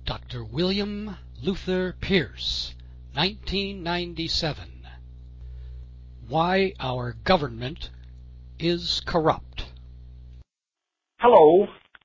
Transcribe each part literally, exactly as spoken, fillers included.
Doctor William Luther Pierce, nineteen ninety-seven. Why Our Government is Corrupt. Hello.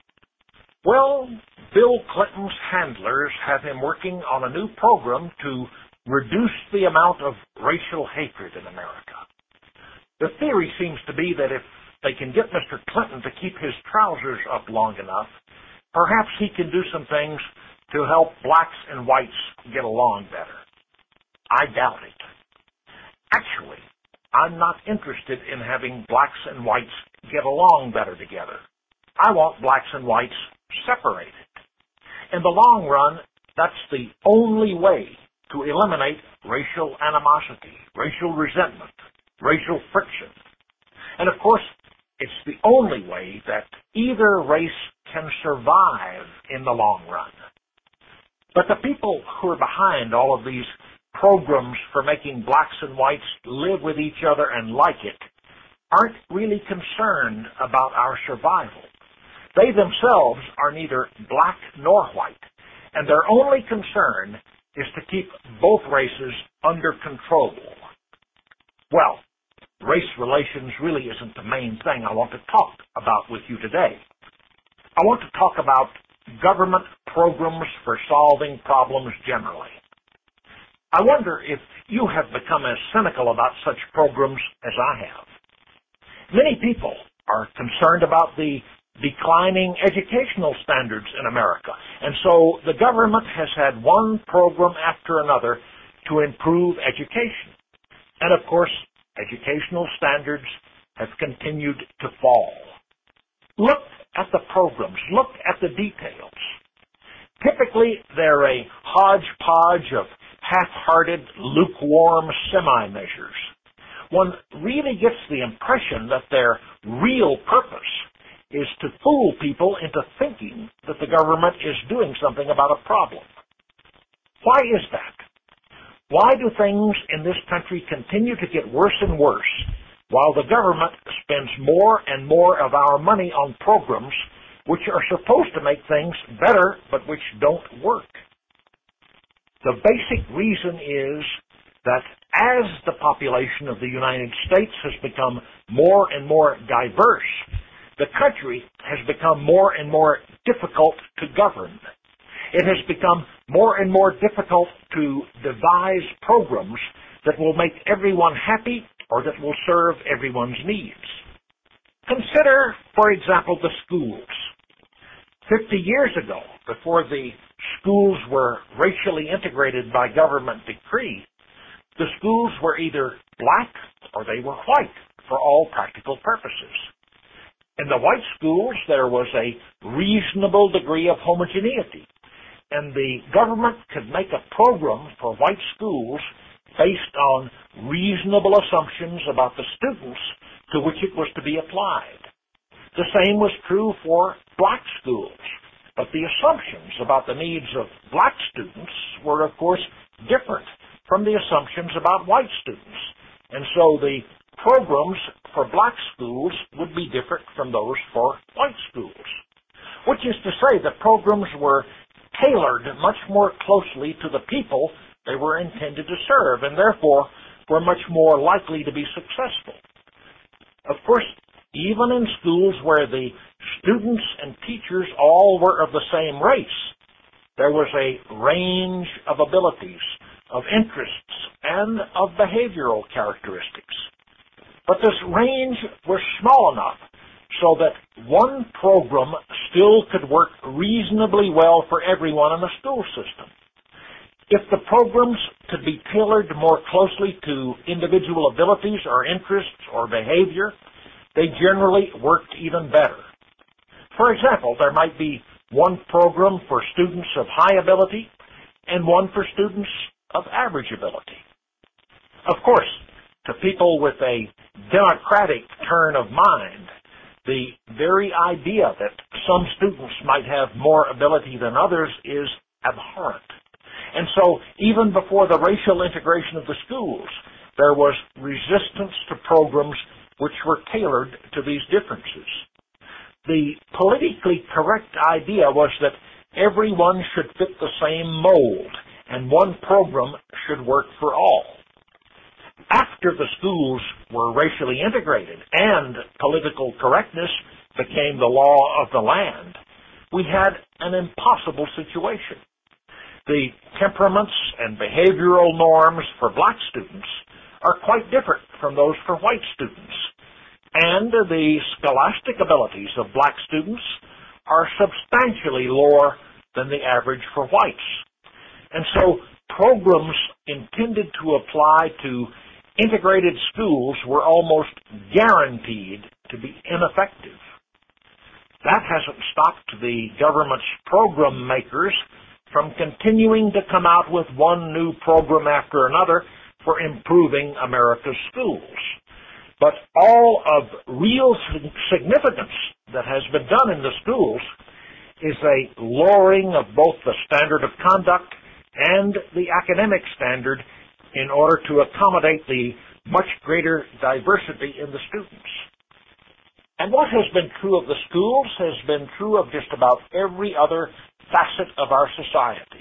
Well, Bill Clinton's handlers have him working on a new program to reduce the amount of racial hatred in America. The theory seems to be that if they can get Mister Clinton to keep his trousers up long enough, perhaps he can do some things to help blacks and whites get along better. I doubt it. Actually, I'm not interested in having blacks and whites get along better together. I want blacks and whites separated. In the long run, that's the only way to eliminate racial animosity, racial resentment, racial friction. And of course, it's the only way that either race can survive in the long run. But the people who are behind all of these programs for making blacks and whites live with each other and like it aren't really concerned about our survival. They themselves are neither black nor white, and their only concern is to keep both races under control. Well, race relations really isn't the main thing I want to talk about with you today. I want to talk about government programs for solving problems generally. I wonder if you have become as cynical about such programs as I have. Many people are concerned about the declining educational standards in America, and so the government has had one program after another to improve education. And of course, educational standards have continued to fall. Look at the programs. Look at the details. Typically, they're a hodgepodge of half-hearted, lukewarm semi-measures. One really gets the impression that their real purpose is to fool people into thinking that the government is doing something about a problem. Why is that? Why do things in this country continue to get worse and worse while the government spends more and more of our money on programs which are supposed to make things better but which don't work? The basic reason is that as the population of the United States has become more and more diverse, the country has become more and more difficult to govern. It has become more and more difficult to devise programs that will make everyone happy or that will serve everyone's needs. Consider, for example, the schools. Fifty years ago, before the schools were racially integrated by government decree, the schools were either black or they were white for all practical purposes. In the white schools, there was a reasonable degree of homogeneity, and the government could make a program for white schools based on reasonable assumptions about the students to which it was to be applied. The same was true for black schools, but the assumptions about the needs of black students were, of course, different from the assumptions about white students, and so the programs for black schools would be different from those for white schools, which is to say the programs were tailored much more closely to the people they were intended to serve, and therefore were much more likely to be successful. Of course, even in schools where the students and teachers all were of the same race, there was a range of abilities, of interests, and of behavioral characteristics. But this range was small enough so that one program still could work reasonably well for everyone in the school system. If the programs could be tailored more closely to individual abilities or interests or behavior, they generally worked even better. For example, there might be one program for students of high ability and one for students of average ability. Of course, to people with a democratic turn of mind, the very idea that some students might have more ability than others is abhorrent. And so, even before the racial integration of the schools, there was resistance to programs which were tailored to these differences. The politically correct idea was that everyone should fit the same mold, and one program should work for all. After the schools were racially integrated and political correctness became the law of the land, we had an impossible situation. The temperaments and behavioral norms for black students are quite different from those for white students, and the scholastic abilities of black students are substantially lower than the average for whites. And so programs intended to apply to integrated schools were almost guaranteed to be ineffective. That hasn't stopped the government's program makers from continuing to come out with one new program after another for improving America's schools. But all of real significance that has been done in the schools is a lowering of both the standard of conduct and the academic standard in order to accommodate the much greater diversity in the students. And what has been true of the schools has been true of just about every other facet of our society.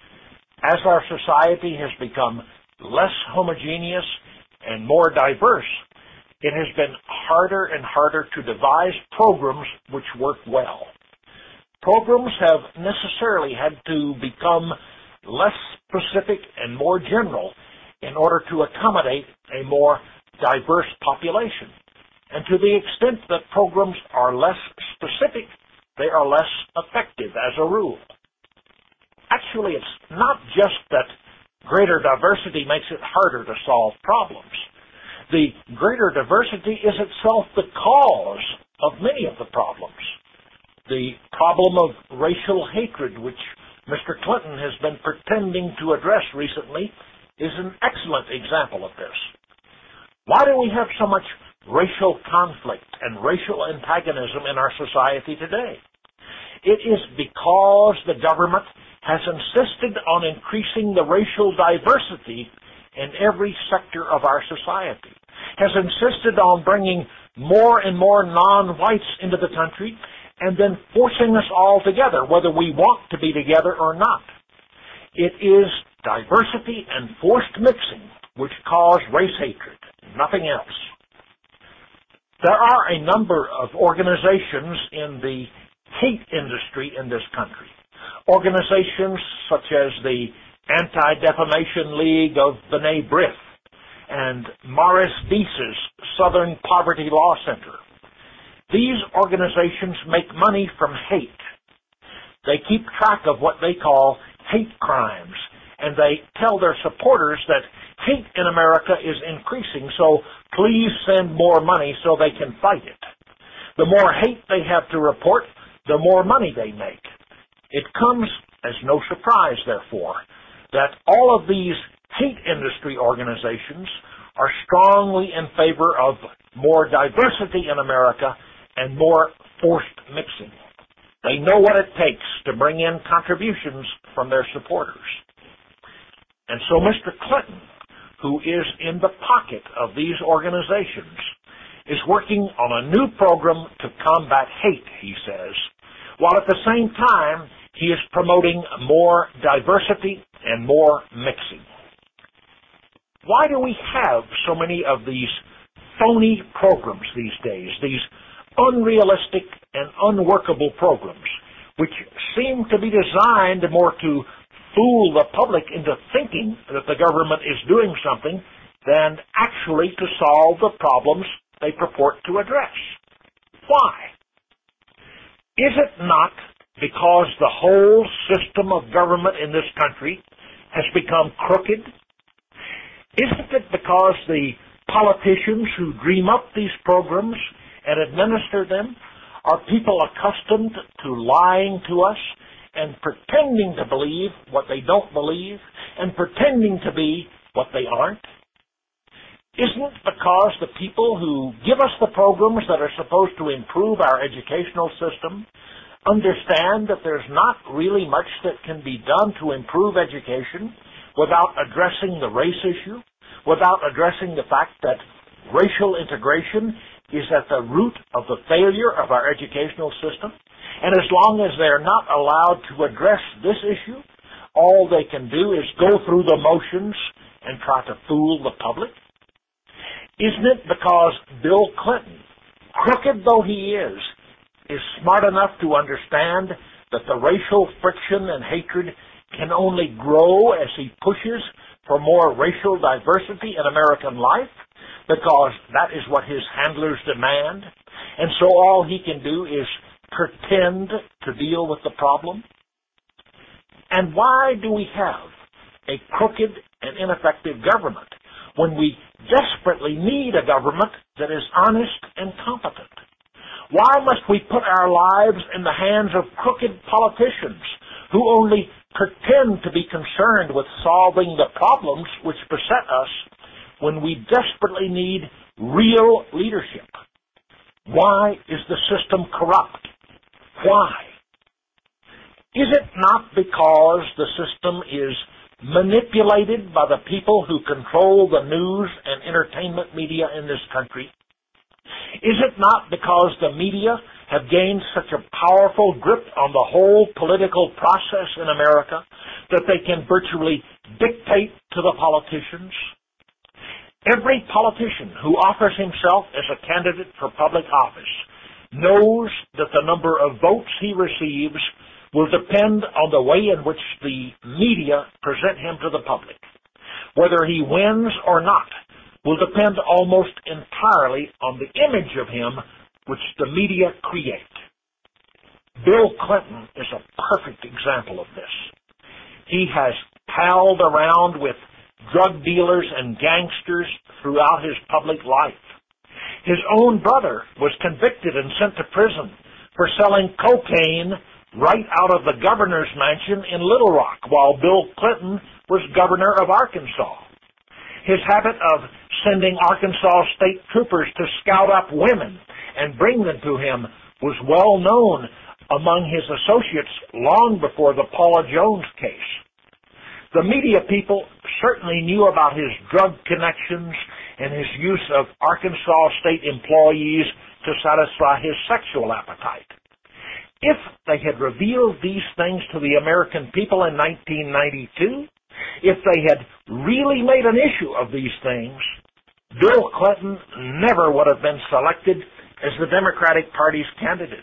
As our society has become less homogeneous and more diverse, it has been harder and harder to devise programs which work well. Programs have necessarily had to become less specific and more general in order to accommodate a more diverse population. And to the extent that programs are less specific, they are less effective as a rule. Actually, it's not just that greater diversity makes it harder to solve problems. The greater diversity is itself the cause of many of the problems. The problem of racial hatred, which Mister Clinton has been pretending to address recently, is an excellent example of this. Why do we have so much racial conflict and racial antagonism in our society today? It is because the government has insisted on increasing the racial diversity in every sector of our society, has insisted on bringing more and more non-whites into the country and then forcing us all together, whether we want to be together or not. It is diversity and forced mixing which cause race hatred, nothing else. There are a number of organizations in the hate industry in this country. Organizations such as the Anti-Defamation League of B'nai B'rith and Morris Deese's Southern Poverty Law Center. These organizations make money from hate. They keep track of what they call hate crimes, and they tell their supporters that hate in America is increasing, so please send more money so they can fight it. The more hate they have to report, the more money they make. It comes as no surprise, therefore, that all of these hate industry organizations are strongly in favor of more diversity in America and more forced mixing. They know what it takes to bring in contributions from their supporters. And so Mister Clinton, who is in the pocket of these organizations, is working on a new program to combat hate, he says, while at the same time he is promoting more diversity and more mixing. Why do we have so many of these phony programs these days, these unrealistic and unworkable programs, which seem to be designed more to fool the public into thinking that the government is doing something than actually to solve the problems they purport to address? Why? Is it not because the whole system of government in this country has become crooked? Isn't it because the politicians who dream up these programs and administer them are people accustomed to lying to us and pretending to believe what they don't believe and pretending to be what they aren't? Isn't it because the people who give us the programs that are supposed to improve our educational system understand that there's not really much that can be done to improve education without addressing the race issue, without addressing the fact that racial integration is at the root of the failure of our educational system? And as long as they're not allowed to address this issue, all they can do is go through the motions and try to fool the public? Isn't it because Bill Clinton, crooked though he is, is smart enough to understand that the racial friction and hatred can only grow as he pushes for more racial diversity in American life, because that is what his handlers demand, and so all he can do is pretend to deal with the problem? And why do we have a crooked and ineffective government when we desperately need a government that is honest and competent? Why must we put our lives in the hands of crooked politicians who only pretend to be concerned with solving the problems which beset us when we desperately need real leadership? Why is the system corrupt? Why? Is it not because the system is manipulated by the people who control the news and entertainment media in this country? Is it not because the media have gained such a powerful grip on the whole political process in America that they can virtually dictate to the politicians? Every politician who offers himself as a candidate for public office knows that the number of votes he receives will depend on the way in which the media present him to the public. Whether he wins or not will depend almost entirely on the image of him which the media create. Bill Clinton is a perfect example of this. He has palled around with drug dealers and gangsters throughout his public life. His own brother was convicted and sent to prison for selling cocaine right out of the governor's mansion in Little Rock while Bill Clinton was governor of Arkansas. His habit of sending Arkansas state troopers to scout up women and bring them to him was well known among his associates long before the Paula Jones case. The media people certainly knew about his drug connections and his use of Arkansas state employees to satisfy his sexual appetite. If they had revealed these things to the American people in nineteen ninety-two, if they had really made an issue of these things, Bill Clinton never would have been selected as the Democratic Party's candidate.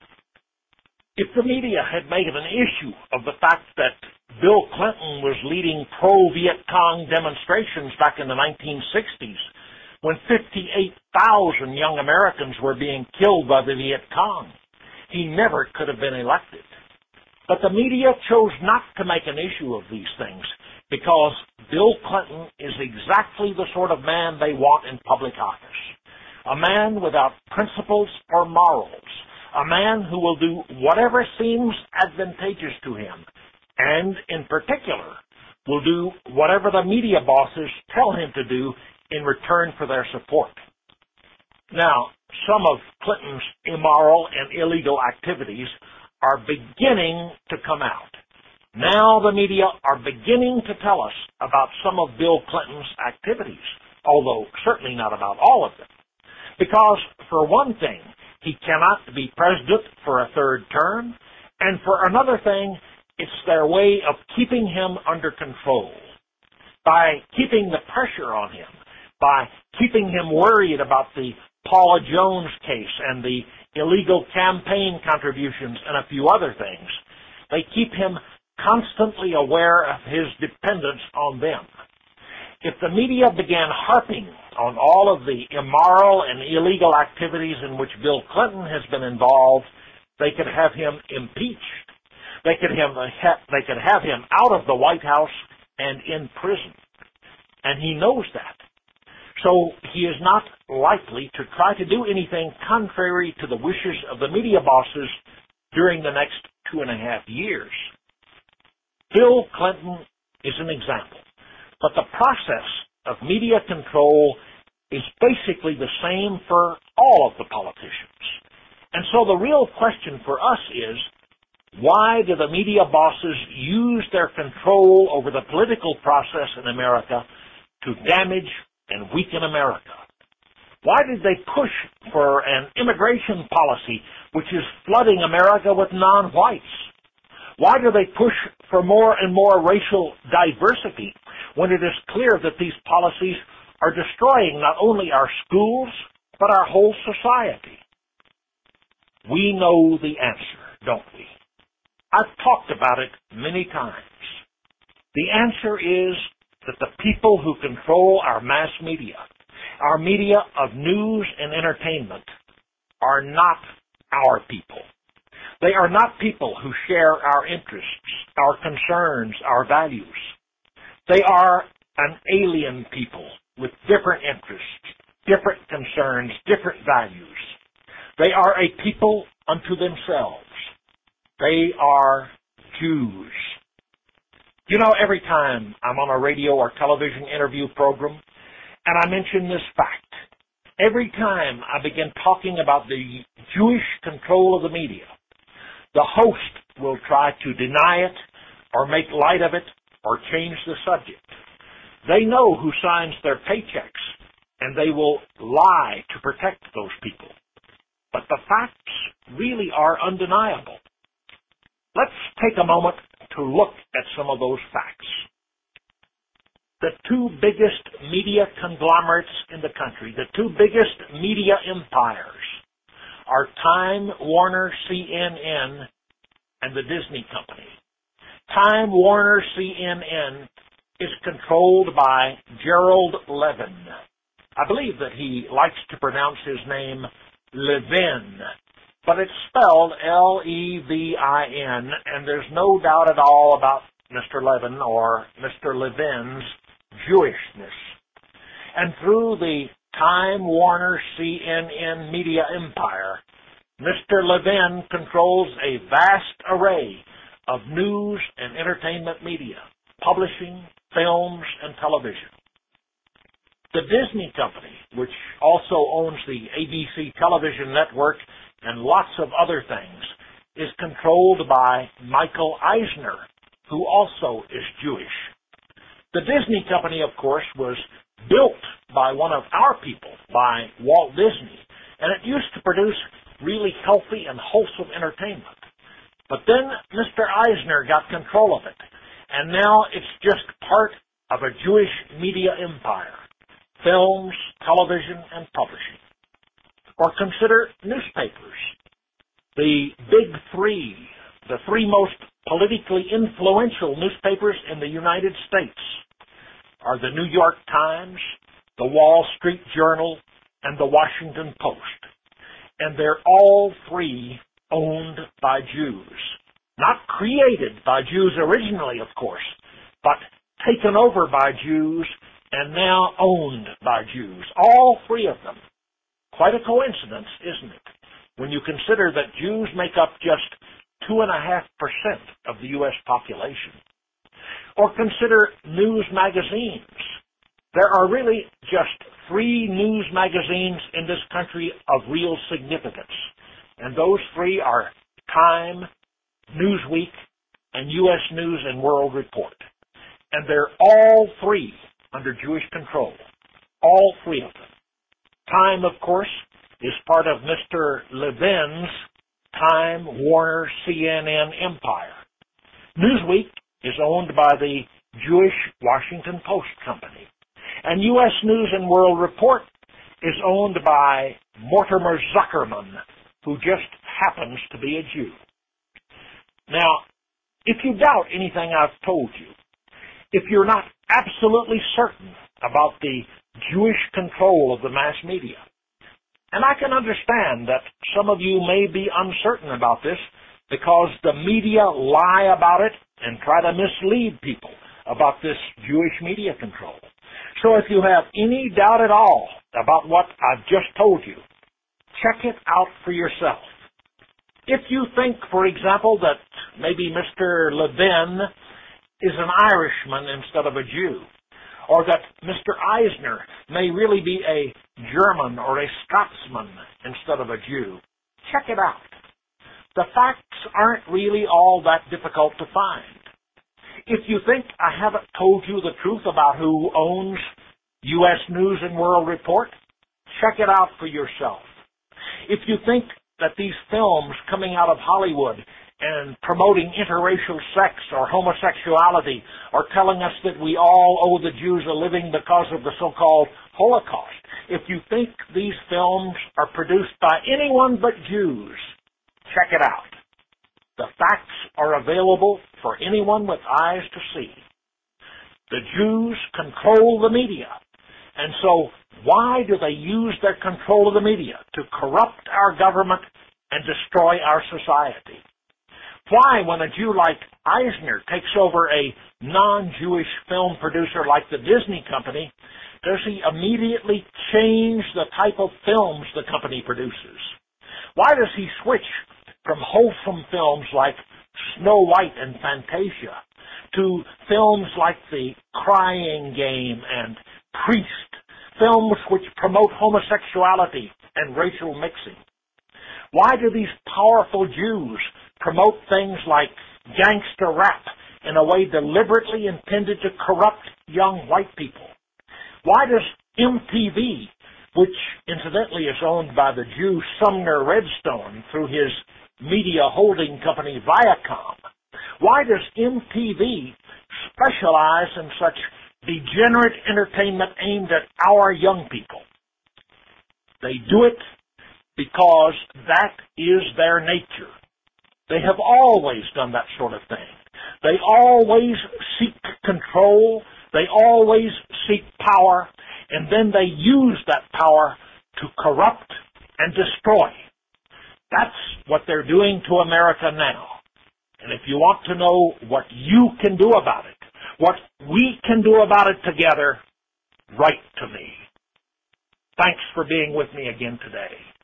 If the media had made an issue of the fact that Bill Clinton was leading pro-Viet Cong demonstrations back in the nineteen sixties when fifty-eight thousand young Americans were being killed by the Viet Cong, he never could have been elected. But the media chose not to make an issue of these things because Bill Clinton is exactly the sort of man they want in public office. A man without principles or morals. A man who will do whatever seems advantageous to him, and in particular, will do whatever the media bosses tell him to do in return for their support. Now, some of Clinton's immoral and illegal activities are beginning to come out. Now the media are beginning to tell us about some of Bill Clinton's activities, although certainly not about all of them. Because, for one thing, he cannot be president for a third term, and for another thing, it's their way of keeping him under control. By keeping the pressure on him, by keeping him worried about the Paula Jones case and the illegal campaign contributions and a few other things, they keep him constantly aware of his dependence on them. If the media began harping on all of the immoral and illegal activities in which Bill Clinton has been involved, they could have him impeached. They could have, they could have him out of the White House and in prison. And he knows that. So he is not likely to try to do anything contrary to the wishes of the media bosses during the next two and a half years. Bill Clinton is an example. But the process of media control is basically the same for all of the politicians. And so the real question for us is, why do the media bosses use their control over the political process in America to damage and weaken America? Why did they push for an immigration policy which is flooding America with non-whites? Why do they push for more and more racial diversity when it is clear that these policies are destroying not only our schools, but our whole society? We know the answer, don't we? I've talked about it many times. The answer is that the people who control our mass media, our media of news and entertainment, are not our people. They are not people who share our interests, our concerns, our values. They are an alien people with different interests, different concerns, different values. They are a people unto themselves. They are Jews. You know, every time I'm on a radio or television interview program and I mention this fact, every time I begin talking about the Jewish control of the media, the host will try to deny it or make light of it or change the subject. They know who signs their paychecks, and they will lie to protect those people. But the facts really are undeniable. Let's take a moment to look at some of those facts. The two biggest media conglomerates in the country, the two biggest media empires, are Time Warner C N N and the Disney Company. Time Warner C N N is controlled by Gerald Levin. I believe that he likes to pronounce his name Levin, but it's spelled L E V I N, and there's no doubt at all about Mister Levin or Mister Levin's Jewishness. And through the Time Warner C N N media empire, Mister Levin controls a vast array of news and entertainment media, publishing, films, and television. The Disney Company, which also owns the A B C television network and lots of other things, is controlled by Michael Eisner, who also is Jewish. The Disney Company, of course, was built by one of our people, by Walt Disney, and it used to produce really healthy and wholesome entertainment. But then Mister Eisner got control of it, and now it's just part of a Jewish media empire: films, television, and publishing. Or consider newspapers. The big three, the three most politically influential newspapers in the United States, are the New York Times, the Wall Street Journal, and the Washington Post. And they're all three owned by Jews. Not created by Jews originally, of course, but taken over by Jews and now owned by Jews. All three of them. Quite a coincidence, isn't it, when you consider that Jews make up just two point five percent of the U S population. Or consider news magazines. There are really just three news magazines in this country of real significance, and those three are Time, Newsweek, and U S News and World Report. And they're all three under Jewish control. All three of them. Time, of course, is part of Mister Levin's Time Warner C N N empire. Newsweek is owned by the Jewish Washington Post Company. And U S News and World Report is owned by Mortimer Zuckerman, who just happens to be a Jew. Now, if you doubt anything I've told you, if you're not absolutely certain about the Jewish control of the mass media, and I can understand that some of you may be uncertain about this because the media lie about it and try to mislead people about this Jewish media control. So if you have any doubt at all about what I've just told you, check it out for yourself. If you think, for example, that maybe Mister Levin is an Irishman instead of a Jew, or that Mister Eisner may really be a German or a Scotsman instead of a Jew, check it out. The facts aren't really all that difficult to find. If you think I haven't told you the truth about who owns U S News and World Report, check it out for yourself. If you think that these films coming out of Hollywood and promoting interracial sex or homosexuality are telling us that we all owe the Jews a living because of the so-called Holocaust. If you think these films are produced by anyone but Jews, check it out. The facts are available for anyone with eyes to see. The Jews control the media. And so why do they use their control of the media? To corrupt our government and destroy our society. Why, when a Jew like Eisner takes over a non-Jewish film producer like the Disney Company, does he immediately change the type of films the company produces? Why does he switch from wholesome films like Snow White and Fantasia to films like The Crying Game and Priest, films which promote homosexuality and racial mixing? Why do these powerful Jews promote things like gangster rap in a way deliberately intended to corrupt young white people? Why does M T V, which incidentally is owned by the Jew Sumner Redstone through his media holding company Viacom, why does M T V specialize in such degenerate entertainment aimed at our young people? They do it because that is their nature. They have always done that sort of thing. They always seek control. They always seek power. And then they use that power to corrupt and destroy. That's what they're doing to America now. And if you want to know what you can do about it, what we can do about it together, write to me. Thanks for being with me again today.